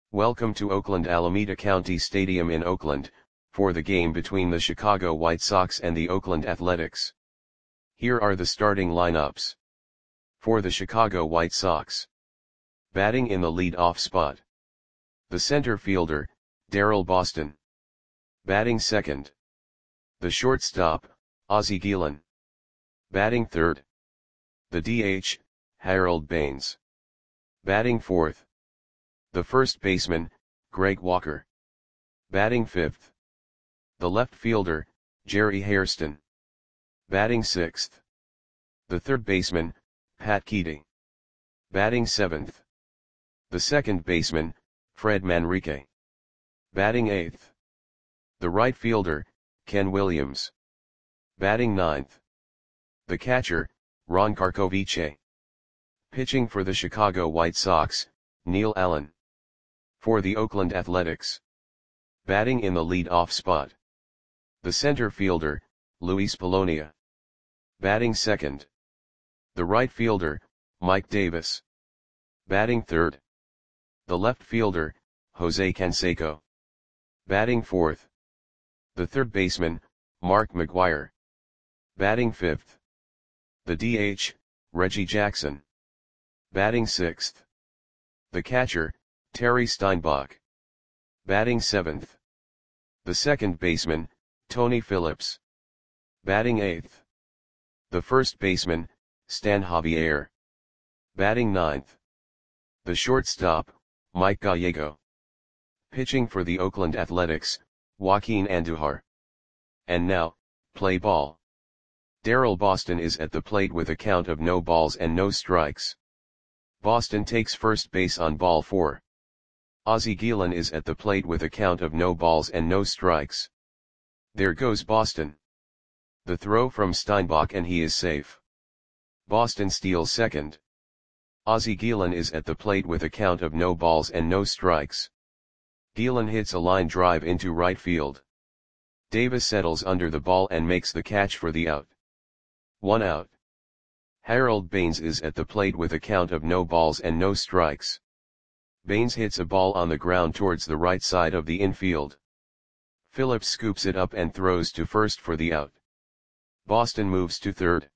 Welcome to Oakland Alameda County Stadium in Oakland, for the game between the Chicago White Sox and the Oakland Athletics. Here are the starting lineups. For the Chicago White Sox. Batting in the lead-off spot. The center fielder, Daryl Boston. Batting second. The shortstop, Ozzie Guillen. Batting third. The DH, Harold Baines. Batting fourth. The first baseman, Greg Walker. Batting fifth. The left fielder, Jerry Hairston. Batting sixth. The third baseman, Pat Keedy. Batting seventh. The second baseman, Fred Manrique. Batting eighth. The right fielder, Ken Williams. Batting ninth. The catcher, Ron Karkovice. Pitching for the Chicago White Sox, Neil Allen. For the Oakland Athletics. Batting in the lead-off spot. The center fielder, Luis Polonia. Batting second. The right fielder, Mike Davis. Batting third. The left fielder, Jose Canseco. Batting fourth. The third baseman, Mark McGwire. Batting fifth. The DH, Reggie Jackson. Batting sixth. The catcher, Terry Steinbach. Batting seventh. The second baseman, Tony Phillips. Batting eighth. The first baseman, Stan Javier. Batting ninth. The shortstop, Mike Gallego. Pitching for the Oakland Athletics, Joaquin Andujar. And now, play ball. Daryl Boston is at the plate with a count of no balls and no strikes. Boston takes first base on ball 4. Ozzie Guillen is at the plate with a count of no balls and no strikes. There goes Boston. The throw from Steinbach and he is safe. Boston steals second. Ozzie Guillen is at the plate with a count of no balls and no strikes. Guillen hits a line drive into right field. Davis settles under the ball and makes the catch for the out. 1 out. Harold Baines is at the plate with a count of no balls and no strikes. Baines hits a ball on the ground towards the right side of the infield. Phillips scoops it up and throws to first for the out. Boston moves to third.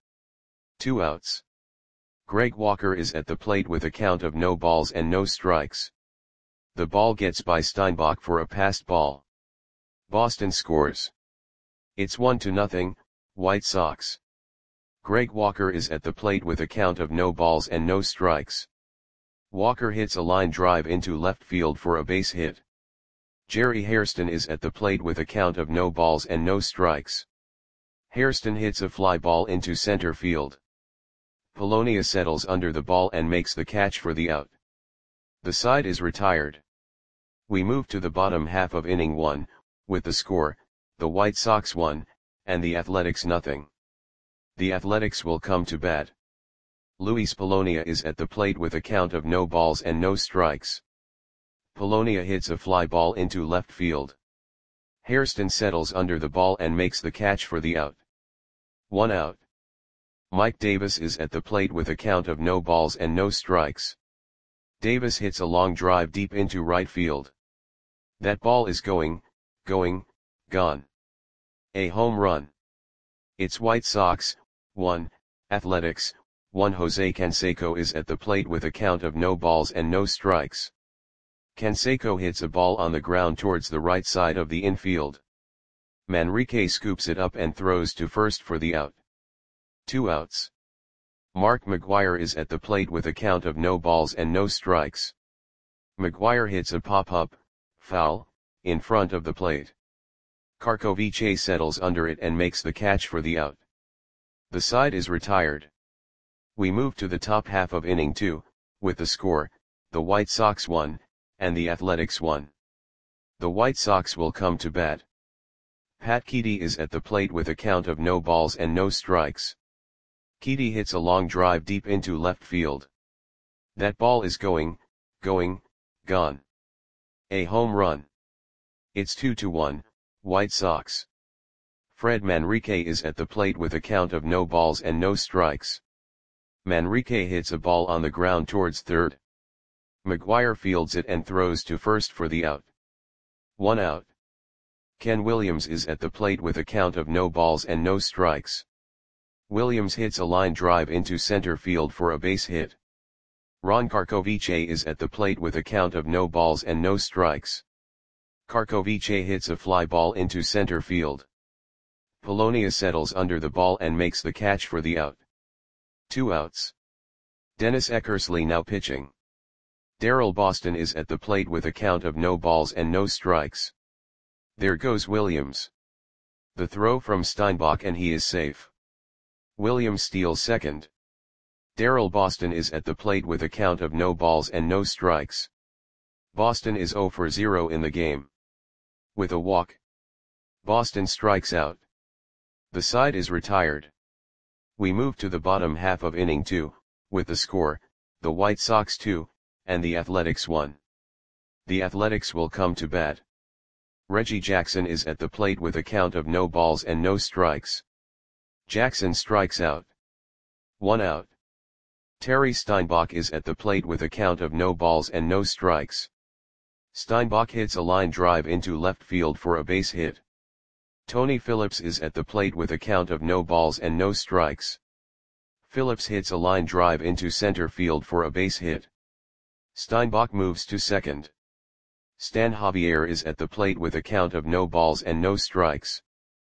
2 outs. Greg Walker is at the plate with a count of no balls and no strikes. The ball gets by Steinbach for a passed ball. Boston scores. It's 1-0, White Sox. Greg Walker is at the plate with a count of no balls and no strikes. Walker hits a line drive into left field for a base hit. Jerry Hairston is at the plate with a count of no balls and no strikes. Hairston hits a fly ball into center field. Polonia settles under the ball and makes the catch for the out. The side is retired. We move to the bottom half of inning 1, with the score, the White Sox 1, and the Athletics 0. The Athletics will come to bat. Luis Polonia is at the plate with a count of no balls and no strikes. Polonia hits a fly ball into left field. Hairston settles under the ball and makes the catch for the out. 1 out. Mike Davis is at the plate with a count of no balls and no strikes. Davis hits a long drive deep into right field. That ball is gone. A home run. It's White Sox 1, Athletics 1. Jose Canseco is at the plate with a count of no balls and no strikes. Canseco hits a ball on the ground towards the right side of the infield. Manrique scoops it up and throws to first for the out. 2 outs. Mark McGwire is at the plate with a count of no balls and no strikes. McGwire hits a pop-up, foul, in front of the plate. Karkovice settles under it and makes the catch for the out. The side is retired. We move to the top half of inning 2, with the score, the White Sox 1, and the Athletics 1. The White Sox will come to bat. Pat Keedy is at the plate with a count of no balls and no strikes. Keedy hits a long drive deep into left field. That ball is gone. A home run. It's 2-1, White Sox. Fred Manrique is at the plate with a count of no balls and no strikes. Manrique hits a ball on the ground towards third. McGuire fields it and throws to first for the out. 1 out. Ken Williams is at the plate with a count of no balls and no strikes. Williams hits a line drive into center field for a base hit. Ron Karkovice is at the plate with a count of no balls and no strikes. Karkovice hits a fly ball into center field. Polonia settles under the ball and makes the catch for the out. 2 outs. Dennis Eckersley now pitching. Darryl Boston is at the plate with a count of no balls and no strikes. There goes Williams. The throw from Steinbach and he is safe. Williams steals second. Darryl Boston is at the plate with a count of no balls and no strikes. Boston is 0 for 0 in the game. With a walk, Boston strikes out. The side is retired. We move to the bottom half of inning 2, with the score, the White Sox 2, and the Athletics 1. The Athletics will come to bat. Reggie Jackson is at the plate with a count of no balls and no strikes. Jackson strikes out. 1 out. Terry Steinbach is at the plate with a count of no balls and no strikes. Steinbach hits a line drive into left field for a base hit. Tony Phillips is at the plate with a count of no balls and no strikes. Phillips hits a line drive into center field for a base hit. Steinbach moves to second. Stan Javier is at the plate with a count of no balls and no strikes.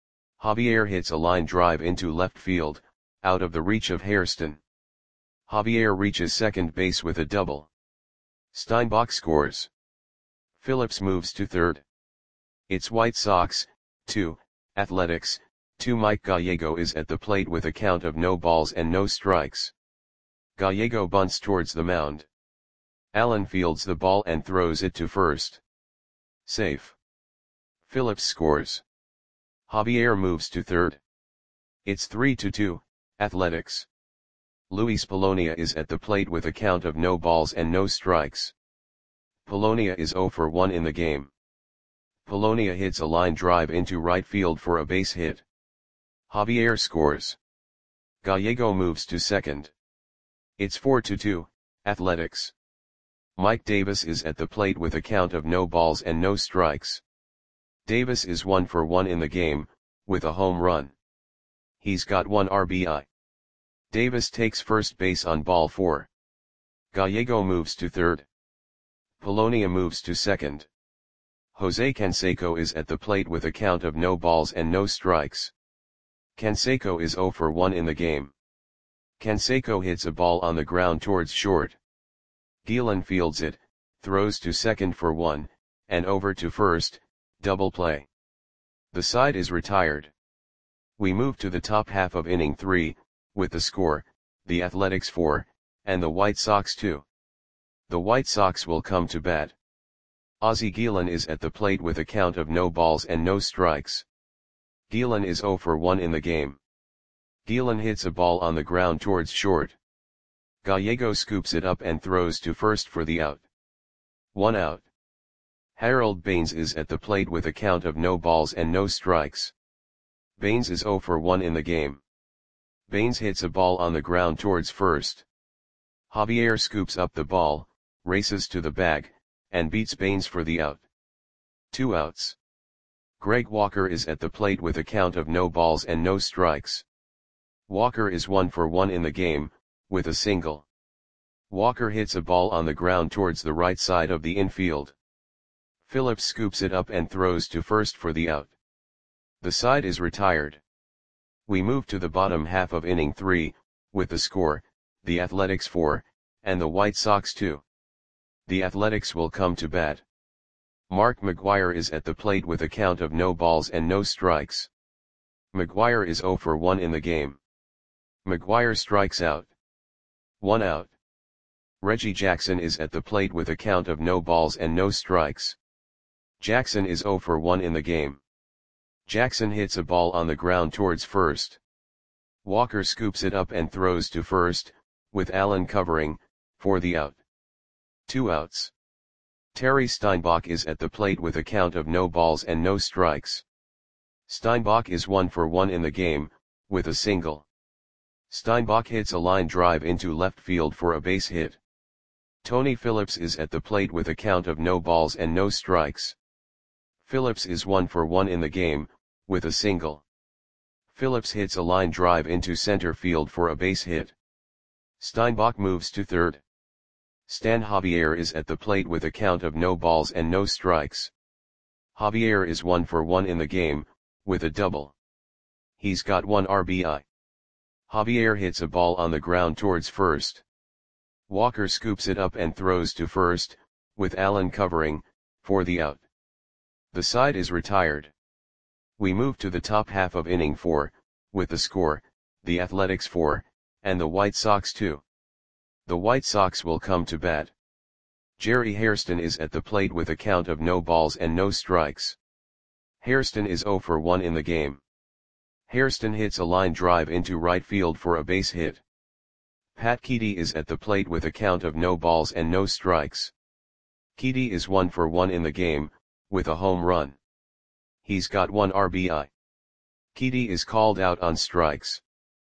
Javier hits a line drive into left field, out of the reach of Hairston. Javier reaches second base with a double. Steinbach scores. Phillips moves to third. It's White Sox, 2, Athletics, 2. Mike Gallego is at the plate with a count of no balls and no strikes. Gallego bunts towards the mound. Allen fields the ball and throws it to first. Safe. Phillips scores. Javier moves to third. It's 3-2, Athletics. Luis Polonia is at the plate with a count of no balls and no strikes. Polonia is 0 for 1 in the game. Polonia hits a line drive into right field for a base hit. Javier scores. Gallego moves to second. It's 4-2, Athletics. Mike Davis is at the plate with a count of no balls and no strikes. Davis is 1 for 1 in the game, with a home run. He's got 1 RBI. Davis takes first base on ball 4. Gallego moves to third. Polonia moves to second. Jose Canseco is at the plate with a count of no balls and no strikes. Canseco is 0 for 1 in the game. Canseco hits a ball on the ground towards short. Gielan fields it, throws to second for 1, and over to first, double play. The side is retired. We move to the top half of inning 3, with the score, the Athletics 4, and the White Sox 2. The White Sox will come to bat. Ozzie Gielan is at the plate with a count of no balls and no strikes. Gielan is 0 for 1 in the game. Gielan hits a ball on the ground towards short. Gallego scoops it up and throws to first for the out. 1 out. Harold Baines is at the plate with a count of no balls and no strikes. Baines is 0 for 1 in the game. Baines hits a ball on the ground towards first. Javier scoops up the ball, races to the bag, and beats Baines for the out. 2 outs. Greg Walker is at the plate with a count of no balls and no strikes. Walker is 1 for 1 in the game, with a single. Walker hits a ball on the ground towards the right side of the infield. Phillips scoops it up and throws to first for the out. The side is retired. We move to the bottom half of inning 3, with the score, the Athletics 4, and the White Sox 2. The Athletics will come to bat. Mark McGuire is at the plate with a count of no balls and no strikes. McGuire is 0 for 1 in the game. McGuire strikes out. 1 out. Reggie Jackson is at the plate with a count of no balls and no strikes. Jackson is 0 for 1 in the game. Jackson hits a ball on the ground towards first. Walker scoops it up and throws to first, with Allen covering, for the out. 2 outs. Terry Steinbach is at the plate with a count of no balls and no strikes. Steinbach is 1 for 1 in the game, with a single. Steinbach hits a line drive into left field for a base hit. Tony Phillips is at the plate with a count of no balls and no strikes. Phillips is 1 for 1 in the game, with a single. Phillips hits a line drive into center field for a base hit. Steinbach moves to third. Stan Javier is at the plate with a count of no balls and no strikes. Javier is 1 for 1 in the game, with a double. He's got 1 RBI. Javier hits a ball on the ground towards first. Walker scoops it up and throws to first, with Allen covering, for the out. The side is retired. We move to the top half of inning 4, with the score, the Athletics 4, and the White Sox 2. The White Sox will come to bat. Jerry Hairston is at the plate with a count of no balls and no strikes. Hairston is 0 for 1 in the game. Hairston hits a line drive into right field for a base hit. Pat Keedy is at the plate with a count of no balls and no strikes. Keedy is 1 for 1 in the game, with a home run. He's got 1 RBI. Keedy is called out on strikes.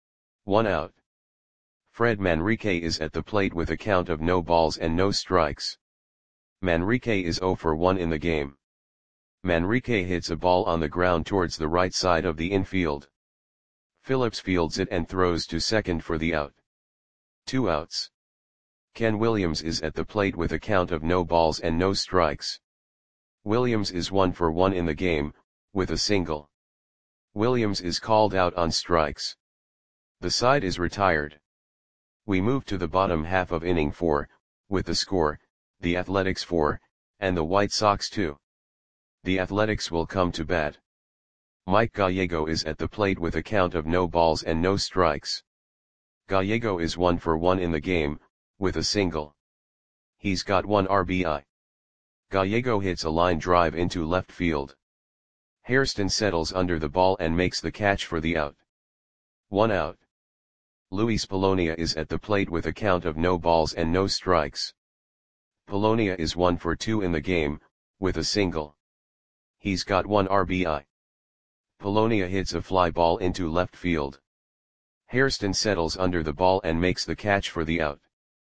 1 out. Fred Manrique is at the plate with a count of no balls and no strikes. Manrique is 0 for 1 in the game. Manrique hits a ball on the ground towards the right side of the infield. Phillips fields it and throws to second for the out. 2 outs. Ken Williams is at the plate with a count of no balls and no strikes. Williams is 1 for 1 in the game, with a single. Williams is called out on strikes. The side is retired. We move to the bottom half of inning 4, with the score, the Athletics 4, and the White Sox 2. The Athletics will come to bat. Mike Gallego is at the plate with a count of no balls and no strikes. Gallego is 1 for 1 in the game, with a single. He's got 1 RBI. Gallego hits a line drive into left field. Hairston settles under the ball and makes the catch for the out. 1 out. Luis Polonia is at the plate with a count of no balls and no strikes. Polonia is 1 for 2 in the game, with a single. He's got 1 RBI. Polonia hits a fly ball into left field. Hairston settles under the ball and makes the catch for the out.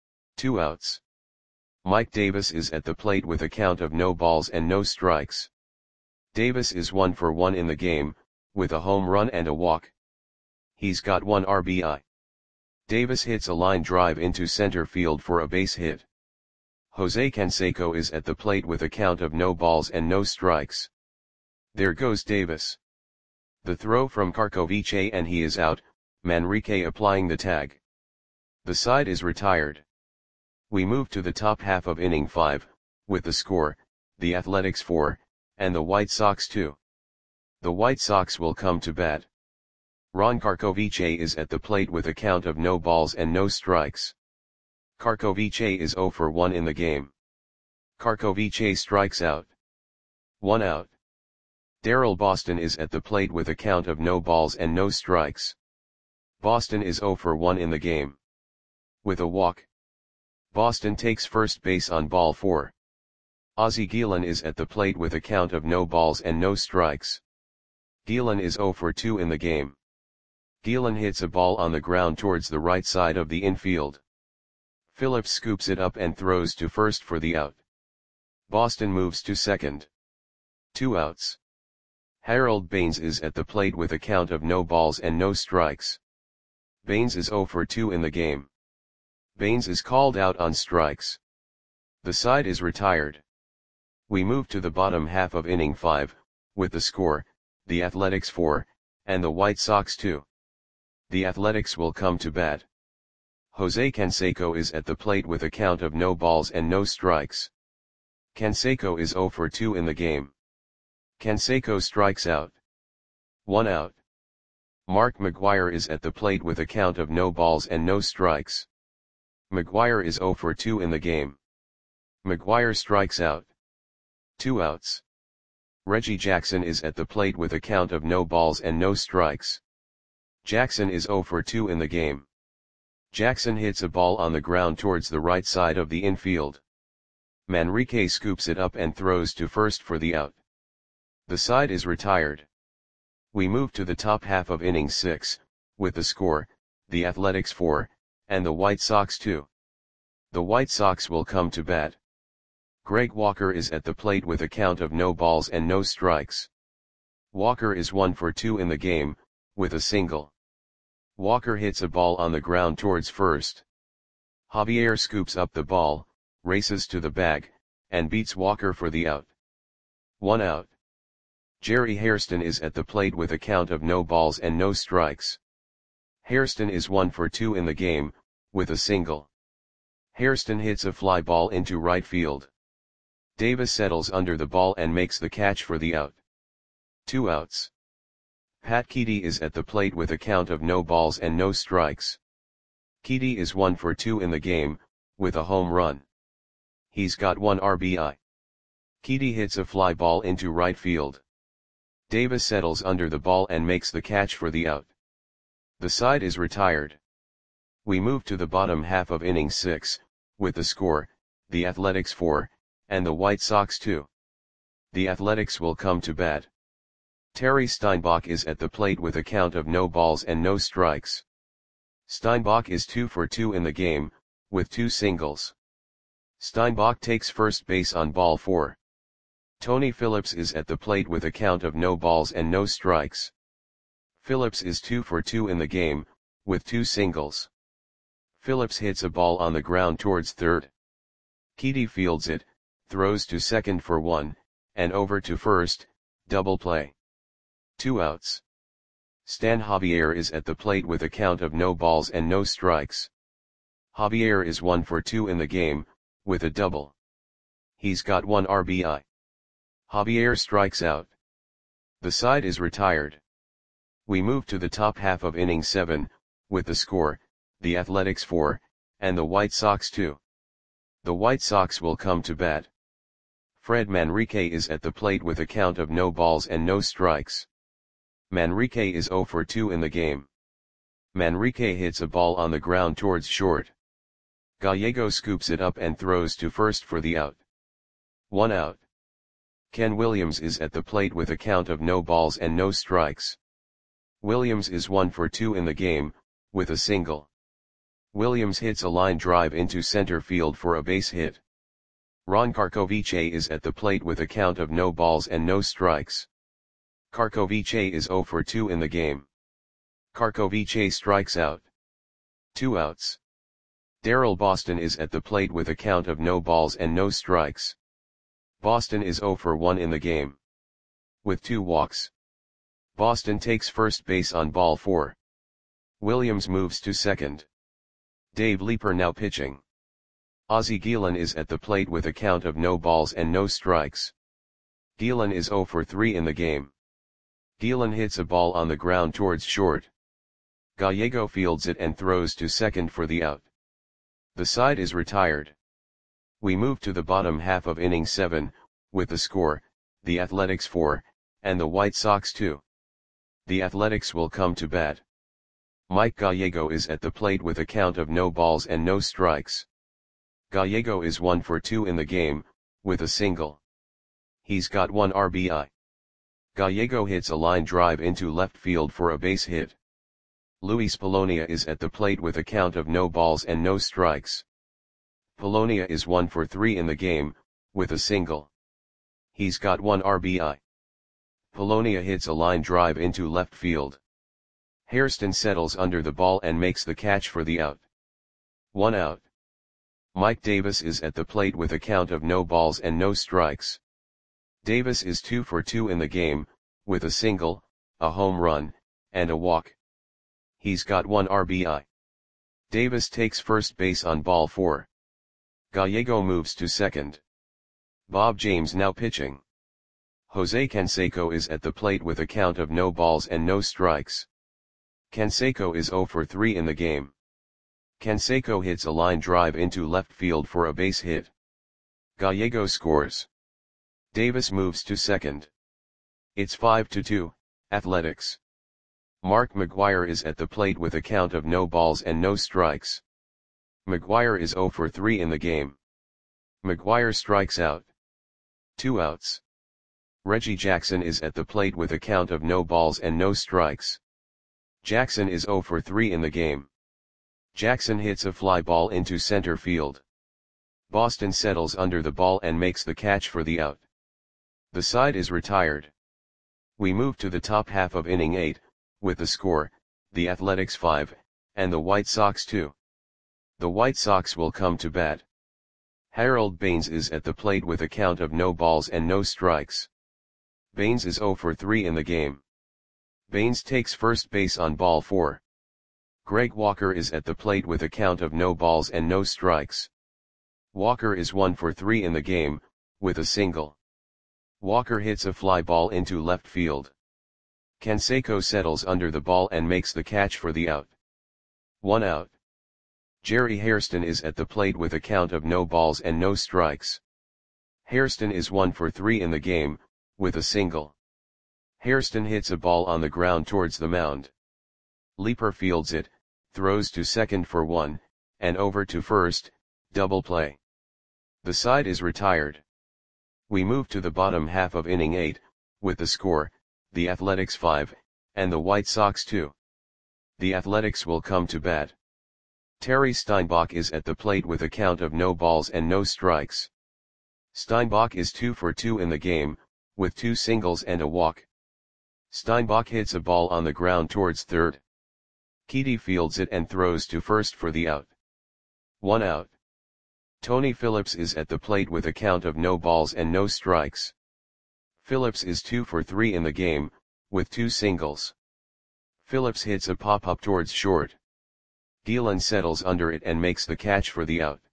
2 outs. Mike Davis is at the plate with a count of no balls and no strikes. Davis is 1 for 1 in the game, with a home run and a walk. He's got 1 RBI. Davis hits a line drive into center field for a base hit. Jose Canseco is at the plate with a count of no balls and no strikes. There goes Davis. The throw from Carcovice and he is out, Manrique applying the tag. The side is retired. We move to the top half of inning 5, with the score, the Athletics 4, and the White Sox 2. The White Sox will come to bat. Ron Carcovice is at the plate with a count of no balls and no strikes. Carcovice is 0 for 1 in the game. Carcovice strikes out. 1 out. Darryl Boston is at the plate with a count of no balls and no strikes. Boston is 0 for 1 in the game. With a walk. Boston takes first base on ball 4. Ozzie Guillen is at the plate with a count of no balls and no strikes. Guillen is 0 for 2 in the game. Guillen hits a ball on the ground towards the right side of the infield. Phillips scoops it up and throws to first for the out. Boston moves to second. 2 outs. Harold Baines is at the plate with a count of no balls and no strikes. Baines is 0 for 2 in the game. Baines is called out on strikes. The side is retired. We move to the bottom half of inning 5, with the score, the Athletics 4, and the White Sox 2. The Athletics will come to bat. Jose Canseco is at the plate with a count of no balls and no strikes. Canseco is 0 for 2 in the game. Canseco strikes out. 1 out. Mark McGwire is at the plate with a count of no balls and no strikes. McGwire is 0 for 2 in the game. McGwire strikes out. 2 outs. Reggie Jackson is at the plate with a count of no balls and no strikes. Jackson is 0 for 2 in the game. Jackson hits a ball on the ground towards the right side of the infield. Manrique scoops it up and throws to first for the out. The side is retired. We move to the top half of inning 6, with the score, the Athletics 4, and the White Sox 2. The White Sox will come to bat. Greg Walker is at the plate with a count of no balls and no strikes. Walker is 1 for 2 in the game, with a single. Walker hits a ball on the ground towards first. Javier scoops up the ball, races to the bag, and beats Walker for the out. 1 out. Jerry Hairston is at the plate with a count of no balls and no strikes. Hairston is 1 for 2 in the game, with a single. Hairston hits a fly ball into right field. Davis settles under the ball and makes the catch for the out. 2 outs. Pat Keedy is at the plate with a count of no balls and no strikes. Keedy is 1 for 2 in the game, with a home run. He's got 1 RBI. Keedy hits a fly ball into right field. Davis settles under the ball and makes the catch for the out. The side is retired. We move to the bottom half of inning 6, with the score, the Athletics 4, and the White Sox 2. The Athletics will come to bat. Terry Steinbach is at the plate with a count of no balls and no strikes. Steinbach is 2 for 2 in the game, with 2 singles. Steinbach takes first base on ball 4. Tony Phillips is at the plate with a count of no balls and no strikes. Phillips is 2 for 2 in the game, with 2 singles. Phillips hits a ball on the ground towards third. Keedy fields it, throws to second for 1, and over to first, double play. 2 outs. Stan Javier is at the plate with a count of no balls and no strikes. Javier is 1 for 2 in the game, with a double. He's got 1 RBI. Javier strikes out. The side is retired. We move to the top half of inning 7, with the score, the Athletics 4, and the White Sox 2. The White Sox will come to bat. Fred Manrique is at the plate with a count of no balls and no strikes. Manrique is 0 for 2 in the game. Manrique hits a ball on the ground towards short. Gallego scoops it up and throws to first for the out. 1 out. Ken Williams is at the plate with a count of no balls and no strikes. Williams is 1 for 2 in the game, with a single. Williams hits a line drive into center field for a base hit. Ron Karkovice is at the plate with a count of no balls and no strikes. Karkovice is 0 for 2 in the game. Karkovice strikes out. 2 outs. Darryl Boston is at the plate with a count of no balls and no strikes. Boston is 0 for 1 in the game. With 2 walks. Boston takes first base on ball 4. Williams moves to second. Dave Leeper now pitching. Ozzie Guillen is at the plate with a count of no balls and no strikes. Guillen is 0 for 3 in the game. Guillen hits a ball on the ground towards short. Gallego fields it and throws to second for the out. The side is retired. We move to the bottom half of inning 7, with the score, the Athletics 4, and the White Sox 2. The Athletics will come to bat. Mike Gallego is at the plate with a count of no balls and no strikes. Gallego is 1 for 2 in the game, with a single. He's got 1 RBI. Gallego hits a line drive into left field for a base hit. Luis Polonia is at the plate with a count of no balls and no strikes. Polonia is 1 for 3 in the game, with a single. He's got 1 RBI. Polonia hits a line drive into left field. Hairston settles under the ball and makes the catch for the out. 1 out. Mike Davis is at the plate with a count of no balls and no strikes. Davis is 2 for 2 in the game, with a single, a home run, and a walk. He's got 1 RBI. Davis takes first base on ball 4. Gallego moves to second. Bob James now pitching. Jose Canseco is at the plate with a count of no balls and no strikes. Canseco is 0 for 3 in the game. Canseco hits a line drive into left field for a base hit. Gallego scores. Davis moves to second. It's 5-2, Athletics. Mark McGwire is at the plate with a count of no balls and no strikes. McGwire is 0 for 3 in the game. McGwire strikes out. 2 outs. Reggie Jackson is at the plate with a count of no balls and no strikes. Jackson is 0 for 3 in the game. Jackson hits a fly ball into center field. Boston settles under the ball and makes the catch for the out. The side is retired. We move to the top half of inning 8, with the score, the Athletics 5, and the White Sox 2. The White Sox will come to bat. Harold Baines is at the plate with a count of no balls and no strikes. Baines is 0 for 3 in the game. Baines takes first base on ball 4. Greg Walker is at the plate with a count of no balls and no strikes. Walker is 1 for 3 in the game, with a single. Walker hits a fly ball into left field. Canseco settles under the ball and makes the catch for the out. 1 out. Jerry Hairston is at the plate with a count of no balls and no strikes. Hairston is 1 for 3 in the game, with a single. Hairston hits a ball on the ground towards the mound. Leeper fields it, throws to second for 1, and over to first, double play. The side is retired. We move to the bottom half of inning 8, with the score, the Athletics 5, and the White Sox 2. The Athletics will come to bat. Terry Steinbach is at the plate with a count of no balls and no strikes. Steinbach is 2 for 2 in the game, with 2 singles and a walk. Steinbach hits a ball on the ground towards third. Keedy fields it and throws to first for the out. 1 out. Tony Phillips is at the plate with a count of no balls and no strikes. Phillips is 2 for 3 in the game, with 2 singles. Phillips hits a pop-up towards short. Gielan settles under it and makes the catch for the out.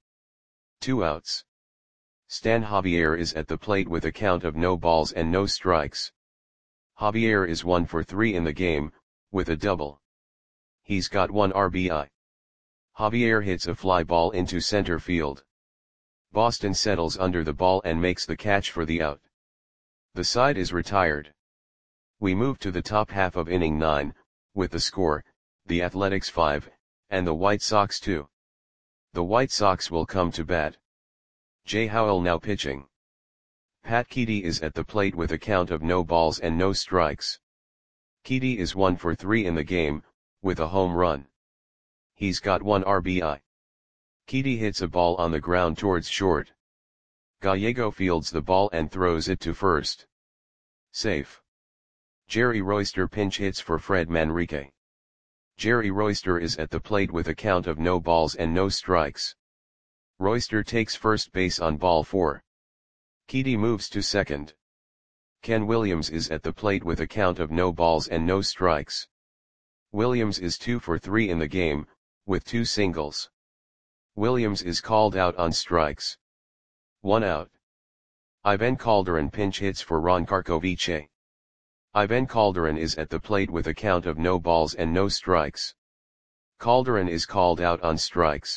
2 outs. Stan Javier is at the plate with a count of no balls and no strikes. Javier is 1 for 3 in the game, with a double. He's got 1 RBI. Javier hits a fly ball into center field. Boston settles under the ball and makes the catch for the out. The side is retired. We move to the top half of inning 9, with the score, the Athletics 5, and the White Sox 2. The White Sox will come to bat. Jay Howell now pitching. Pat Keedy is at the plate with a count of no balls and no strikes. Keedy is 1 for 3 in the game, with a home run. He's got 1 RBI. Keedy hits a ball on the ground towards short. Gallego fields the ball and throws it to first. Safe. Jerry Royster pinch hits for Fred Manrique. Jerry Royster is at the plate with a count of no balls and no strikes. Royster takes first base on ball 4. Keedy moves to second. Ken Williams is at the plate with a count of no balls and no strikes. Williams is 2 for 3 in the game, with 2 singles. Williams is called out on strikes. 1 out. Ivan Calderon pinch hits for Ron Karkovice. Ivan Calderon is at the plate with a count of no balls and no strikes. Calderon is called out on strikes.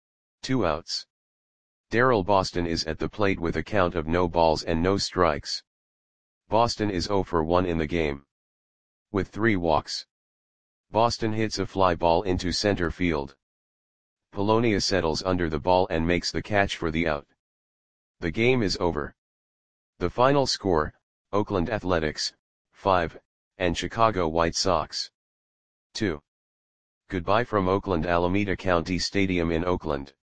2 outs. Darrell Boston is at the plate with a count of no balls and no strikes. Boston is 0 for 1 in the game, with 3 walks. Boston hits a fly ball into center field. Polonia settles under the ball and makes the catch for the out. The game is over. The final score, Oakland Athletics, 5, and Chicago White Sox, 2. Goodbye from Oakland Alameda County Stadium in Oakland.